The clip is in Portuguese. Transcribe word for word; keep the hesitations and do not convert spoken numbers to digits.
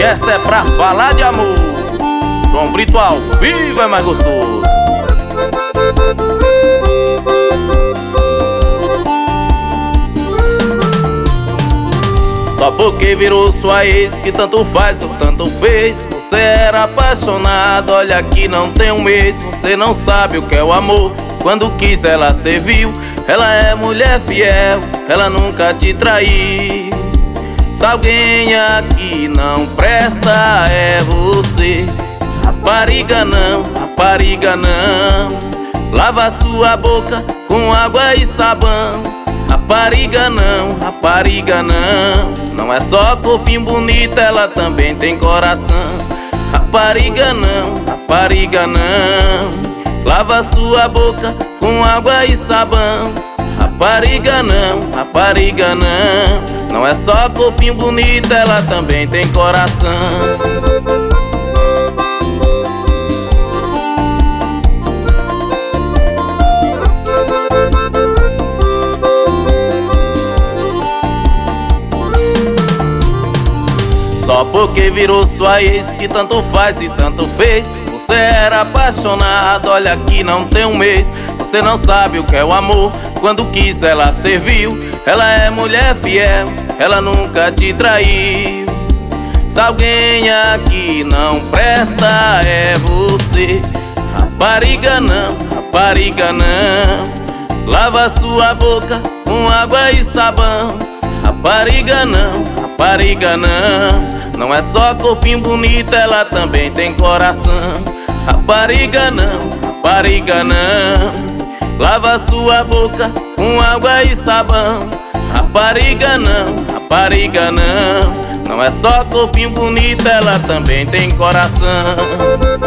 essa é pra falar de amor. João Brito ao vivo é mais gostoso. Só porque virou sua ex que tanto faz ou tanto fez. Você era apaixonado, olha que não tem um mês. Você não sabe o que é o amor, quando quis ela serviu. Ela é mulher fiel, ela nunca te traiu. Se alguém aqui não presta é você. Rapariga não, rapariga não. Lava sua boca com água e sabão. Rapariga não, rapariga não. Não é só corpinho bonito, ela também tem coração. Rapariga não, rapariga não. Lava sua boca com água e sabão. Rapariga não, rapariga não. Não é só corpinho bonito, ela também tem coração. Só porque virou sua ex que tanto faz e tanto fez. Você era apaixonado, olha que não tem um mês. Você não sabe o que é o amor, quando quis ela serviu. Ela é mulher fiel, ela nunca te traiu. Se alguém aqui não presta é você. Rapariga não, rapariga não. Lava sua boca com água e sabão. Rapariga não, rapariga não. Não é só corpinho bonito, ela também tem coração. Rapariga não, rapariga não. Lava sua boca com água e sabão. Rapariga não, rapariga não. Não é só corpinho bonito, ela também tem coração.